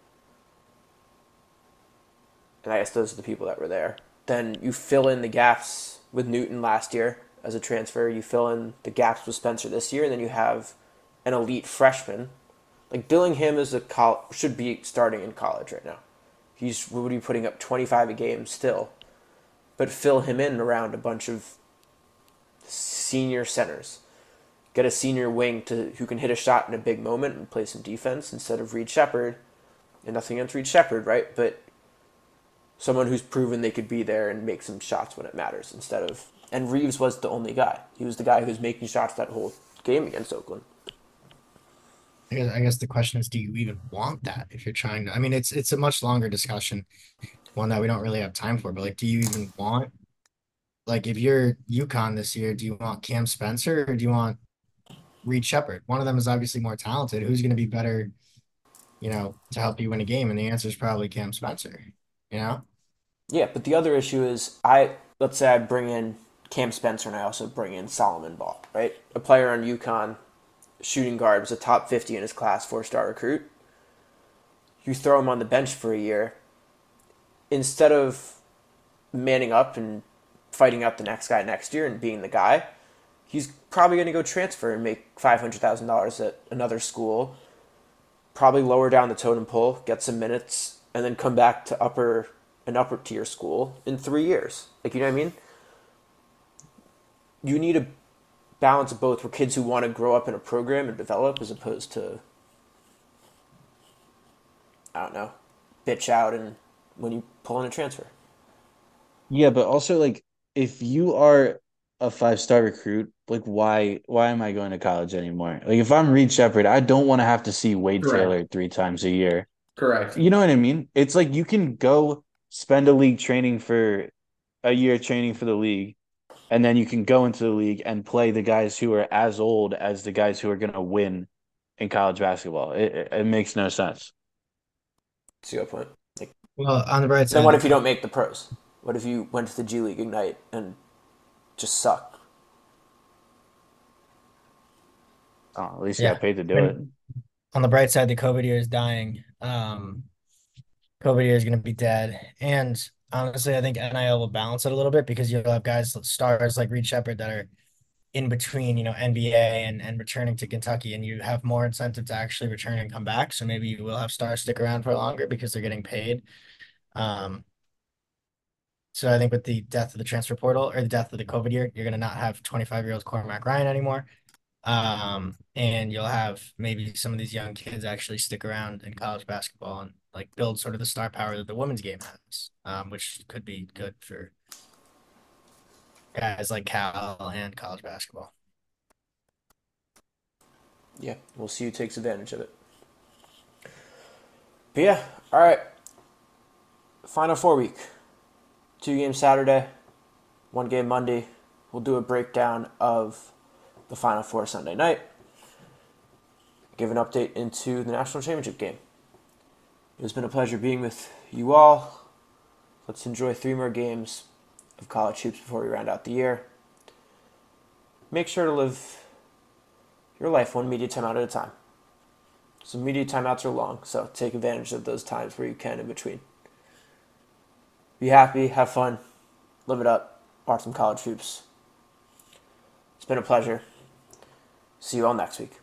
and I guess those are the people that were there. Then you fill in the gaps with Newton last year as a transfer. You fill in the gaps with Spencer this year, and then you have an elite freshman Like Dillingham is a col- should be starting in college right now. He's would be putting up twenty-five a game still, but fill him in around a bunch of senior centers. Get a senior wing to who can hit a shot in a big moment and play some defense instead of Reed Shepard. And nothing against Reed Shepard, right? But someone who's proven they could be there and make some shots when it matters instead of. And Reeves was the only guy. He was the guy who was making shots that whole game against Oakland. I guess, I guess the question is, do you even want that if you're trying to? I mean, it's it's a much longer discussion, one that we don't really have time for. But like, do you even want, like, if you're UConn this year, do you want Cam Spencer or do you want Reed Shepard? One of them is obviously more talented. Who's going to be better, you know, to help you win a game? And the answer is probably Cam Spencer. You know? Yeah, but the other issue is I let's say I bring in Cam Spencer and I also bring in Solomon Ball, right? A player on UConn, shooting guard, was a top fifty in his class, four star recruit. You throw him on the bench for a year, instead of manning up and fighting out the next guy next year and being the guy, he's probably going to go transfer and make five hundred thousand dollars at another school, probably lower down the totem pole, get some minutes, and then come back to upper an upper tier school in three years. Like, you know what I mean? You need a balance of both for kids who want to grow up in a program and develop as opposed to, I don't know, bitch out and when you pull in a transfer. Yeah, but also like if you are a five star recruit, like why why am I going to college anymore? Like if I'm Reed Shepard, I don't want to have to see Wade Correct. Taylor three times a year. Correct. You know what I mean? It's like you can go spend a league training for a year training for the league, and then you can go into the league and play the guys who are as old as the guys who are going to win in college basketball. It, it, it makes no sense. That's a good point. Like, Well, on the bright side, then what the if you don't make the pros? What if you went to the G League Ignite and just suck? Oh, at least you yeah. got paid to do I it. mean, on the bright side, the COVID year is dying. Um, COVID year is going to be dead. And honestly, I think N I L will balance it a little bit because you'll have guys, stars like Reed Shepard that are in between, you know, N B A and, and returning to Kentucky, and you have more incentive to actually return and come back. So maybe you will have stars stick around for longer because they're getting paid. Um, so I think with the death of the transfer portal or the death of the COVID year, you're going to not have twenty-five year old Cormac Ryan anymore. Um, and you'll have maybe some of these young kids actually stick around in college basketball and like build sort of the star power that the women's game has, um, which could be good for guys like Cal and college basketball. Yeah, we'll see who takes advantage of it. But yeah, all right. Final Four week. Two games Saturday, one game Monday. We'll do a breakdown of the Final Four Sunday night. Give an update into the national championship game. It has been a pleasure being with you all. Let's enjoy three more games of college hoops before we round out the year. Make sure to live your life one media timeout at a time. Some media timeouts are long, so take advantage of those times where you can in between. Be happy, have fun, live it up, watch some college hoops. It's been a pleasure. See you all next week.